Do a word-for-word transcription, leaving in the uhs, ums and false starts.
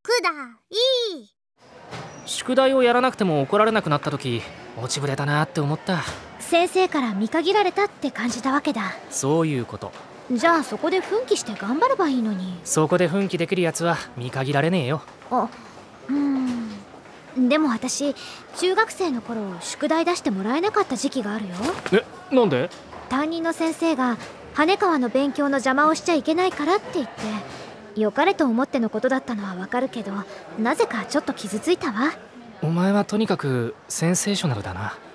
だいい。 宿題をやらなくても怒られなくなった時、落ちぶれだなって思った。 先生から見限られたって感じたわけだ。 そういうこと。 じゃあそこで奮起して頑張ればいいのに。 そこで奮起できるやつは見限られねえよ。 あ、うーん。でも私、中学生の頃宿題出してもらえなかった時期があるよ。 え、なんで？ 担任の先生が羽川の勉強の邪魔をしちゃいけないからって言って、良かれと思ってのことだったのはわかるけど、なぜかちょっと傷ついたわ。 お前はとにかくセンセーショナルだな。